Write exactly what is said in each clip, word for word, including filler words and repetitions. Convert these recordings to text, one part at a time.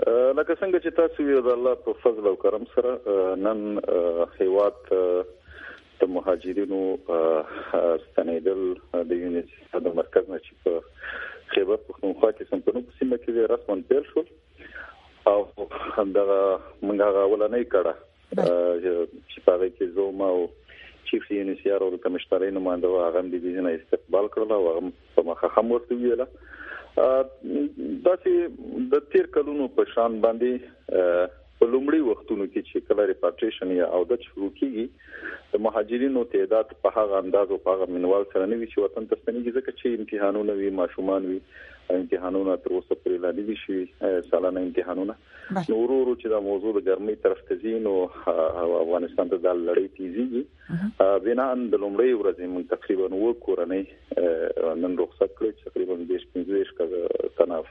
لکه څنګه چې تاسو ویل د الله په فضل او کرم سره نن هیواد د مهاجرینو ستنیدل د یونیسف د مرکز نه چې په خیبر پختونخوا کې سمپنو په سیمه کې رسماً پیل شو او دا موږ هغه ولنۍ کړه چې په هغه کې زوم او چیف یونیسیار او د کمشنرۍ نماینده هغه د دې نه استقبال کړل او هغه په مخه هم ورته ویله دا چې د تیر کلونو په شان باندې په لومړي وختونو کې چې کله ریپاټریشن یا او د شروع کیږي د مهاجرینو تعداد په هغه اندازو په هغه منوال سره نه وي چې وطن ته ستنېږي ځکه چې امتحانونه وي ماشومان وي امتحانونه تر اوسه پورې لا دي شي سالانه امتحانونه نو ورو چې دا موضوع د ګرمۍ طرف ته ځي نو افغانستان ته د لړۍ تیزیږي بنا ان د لومړۍ ورځې موږ تقریبا و کورنۍ نن رخصت کړې تقریبا د پنځه تناف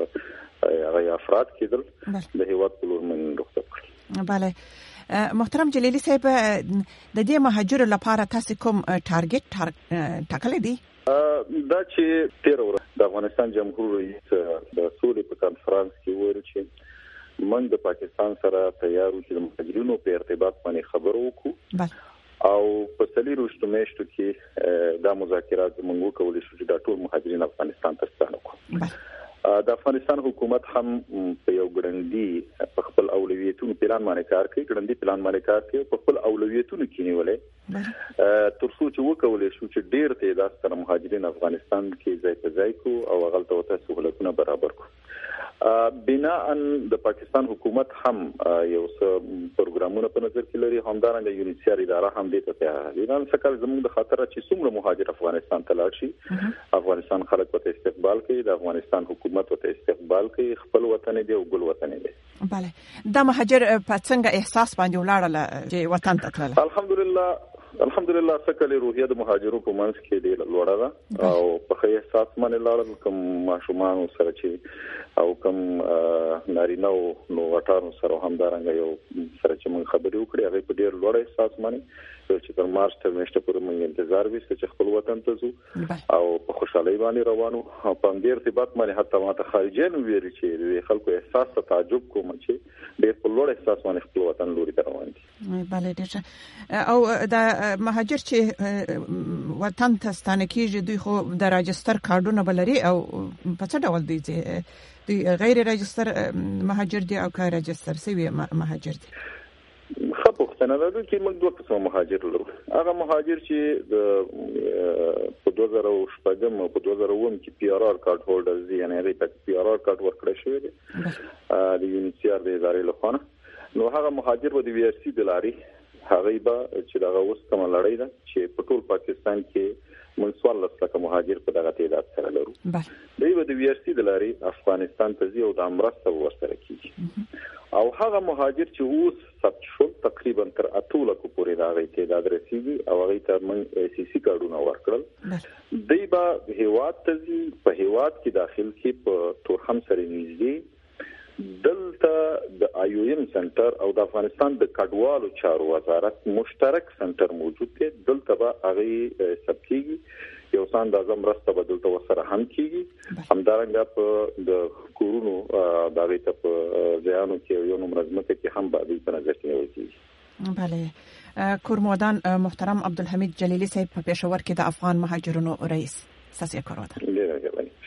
هغه افراد کېدل د هیواد په لور موږ رخصت کړل. بله محترم جلیلی صاحب د دې مهاجرو لپاره تاسو کوم ټارګټ ټاکلی دی؟ دا چې تیر ورځ د افغانستان جمهور رئیس د سولې په کانفرنس کې ویل چې موږ د پاکستان سره تیار یو چې د مهاجرینو په ارتباط باندې خبرو وکړو او په څلورو میاشتو کې دا مذاکرات موږ وکولای شو چې د ټول مهاجرین افغانستان ته ستانه کړو. د افغانستان حکومت هم په یو ګړندی په خپل اولویتونو پلان باندې کار کوي ګړندی پلان باندې کار کوي په خپل اولویتونو کې نیولې تر څو چې وکولای شو چې ډیر تعداد سره مهاجرین افغانستان کې ځای په ځای کو او غلطه وته سہولتونه برابر کو. بنا ان د پاکستان حکومت هم یو څه پروګرامونه په نظر کې لري همدارنګه یونیسیار اداره هم دې ته تیار دي. نن څنګه زموږ د خاطر چې څومره مهاجر افغانستان ته لاړ شي افغانستان خلک ته استقبال کوي د افغانستان حکومت ته استقبال کوي خپل وطن دی او ګل وطن دی. بله دا مهاجر په څنګه احساس باندې ولاړل چې وطن ته تلل؟ الحمدلله الحمدلله سکه روحیه د مهاجرو په منځ کې ډېر لوړه ده او په خې احساس باندې لاړل کوم ماشومان سره چې او کوم نارینه نو وټارو سره همدارنګ یو سره چې موږ خبرې وکړې هغه په ډېر لوړ احساس باندې چې تر مارچ تر میاشتې پورې موږ انتظار وکړو چې خپل وطن ته ځو او په خوشحالۍ باندې روانو او په دې ارتباط باندې حتی ماته خارجین ویل چې خلکو احساس ته تعجب کوم چې ډېر په لوړ احساس باندې خپل وطن لوري ته روان دي. بله ډېر او د مهاجر چې وطن ته ستانه کیږي دوی خو د راجستر کارډونه بلري او په څه ډول دي دوی غیر راجستر مهاجر دي او کا راجستر سوي مهاجر دي؟ خپوښتنه ده چې موږ دوه قسم مهاجر لرو. هغه مهاجر چې د په دوه زره شپږم او په دوه زره اووه کې پی آر آر کارت هولډرز دي یعنی هغه ته پی آر آر کارت ورکړل شوی دی د یونیسیار د ادارې لخوا. نو هغه مهاجر و د وی آر سی د لاري هغه به چې دا اوس کوم لړۍ ده چې په ټول پاکستان کې منسوال لکه مهاجر په دغه تعداد سره لرو. دوی د وی آر سی د لاري افغانستان ته ځي او د امرسته ورسره کیږي او هغه مهاجر چې اوس ثبت شول تقریبا تر اتوله کو پورې راغی تعداد رسیدي او هغه ته موږ ای سی سی کارډونه ورکړل. دوی به هیواد ته ځي په هیواد کې داخل کې په تورخم سره نږدې دلته د آی او ایم سنټر او د افغانستان د کډوالو چارو وزارت مشترک سنټر موجود دی. دلته به هغه ثبتيږي یو څاند اعظم راسته به دلته وسره هم کیږي همدارنګه په د کورونو د غیته په ځایانو کې یو منظمه کې هم به د نظر کې نیول کیږي. بله کورمودان محترم عبدالحمید جلیلی صاحب په پېښور کې د افغان مهاجرونو رئیس ساسي کارو ده.